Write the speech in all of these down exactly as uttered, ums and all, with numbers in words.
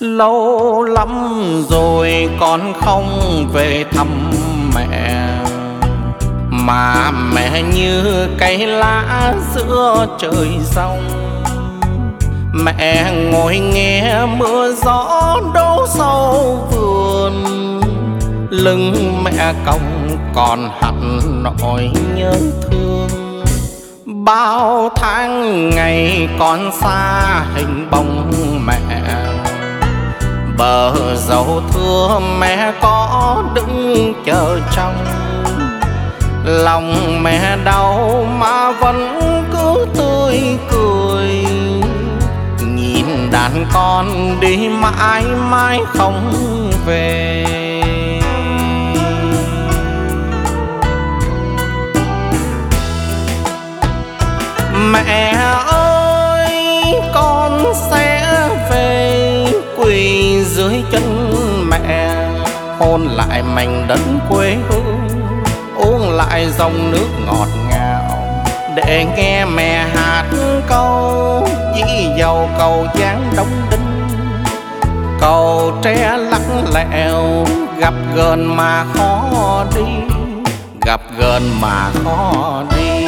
Lâu lắm rồi con không về thăm mẹ, mà mẹ như cây lá giữa trời giông. Mẹ ngồi nghe mưa gió đổ sâu vườn, lưng mẹ còng còn hằn nỗi nhớ thương. Bao tháng ngày con xa hình bóng mẹ, bờ dầu thưa mẹ có đứng chờ trong. Lòng mẹ đau mà vẫn cứ tươi cười, nhìn đàn con đi mãi mãi không về. Mẹ ơi con sẽ về, quỳ dưới chân mẹ, hôn lại mảnh đất quê hương, uống lại dòng nước ngọt ngào, để nghe mẹ hát câu dĩ dầu cầu dáng đóng đinh. Cầu tre lắc lẻo, gặp gần mà khó đi, gặp gần mà khó đi.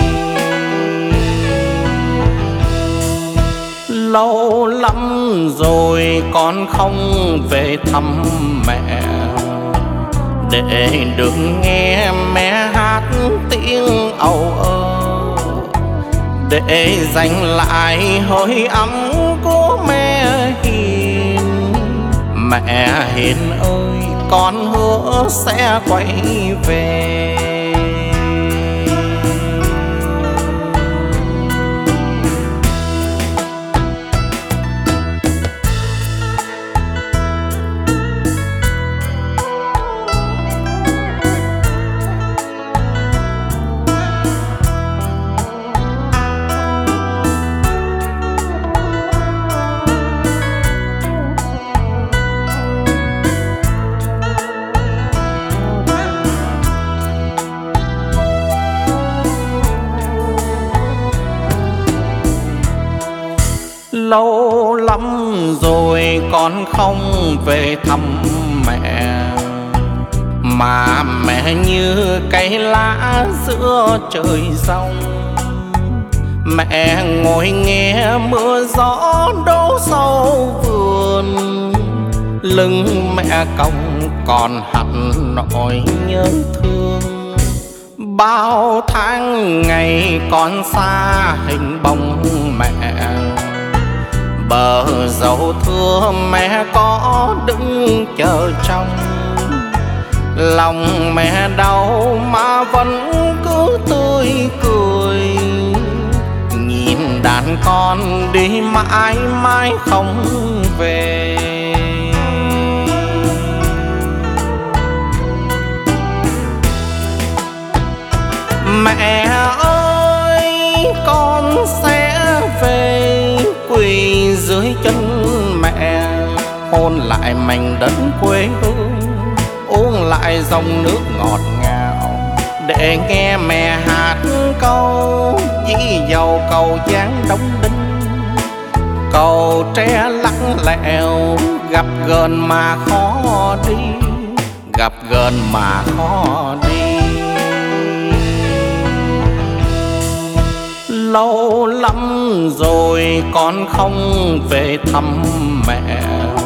Lâu lắm rồi con không về thăm mẹ, để được nghe mẹ hát tiếng âu ơ, để dành lại hồi ấm của mẹ hiền. Mẹ hiền ơi con hứa sẽ quay về. Lâu lắm rồi con không về thăm mẹ, mà mẹ như cây lá giữa trời giông. Mẹ ngồi nghe mưa gió đổ sâu vườn, lưng mẹ còng còn hằn nỗi nhớ thương. Bao tháng ngày con xa hình bóng mẹ, bờ dầu thưa mẹ có đứng chờ trong. Lòng mẹ đau mà vẫn cứ tươi cười, nhìn đàn con đi mãi mãi không về. Mẹ ơi con sẽ về, quỳ dưới chân mẹ, hôn lại mảnh đất quê hương, uống lại dòng nước ngọt ngào, để nghe mẹ hát câu dĩ dầu cầu dáng đóng đinh. Cầu tre lắc lẻo, gặp gần mà khó đi, gặp gần mà khó đi. Lâu lắm rồi con không về thăm mẹ,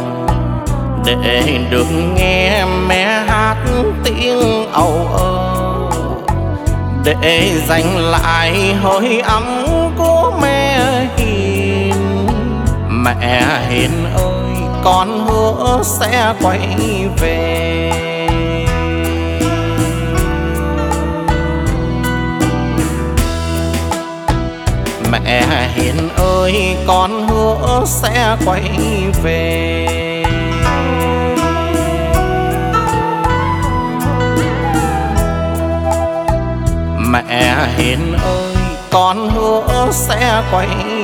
để được nghe mẹ hát tiếng âu ơ, để dành lại hồi ấm của mẹ hiền. Mẹ hiền ơi con hứa sẽ quay về. Mẹ hiền ơi con hứa sẽ quay về. Mẹ hiền ơi con hứa sẽ quay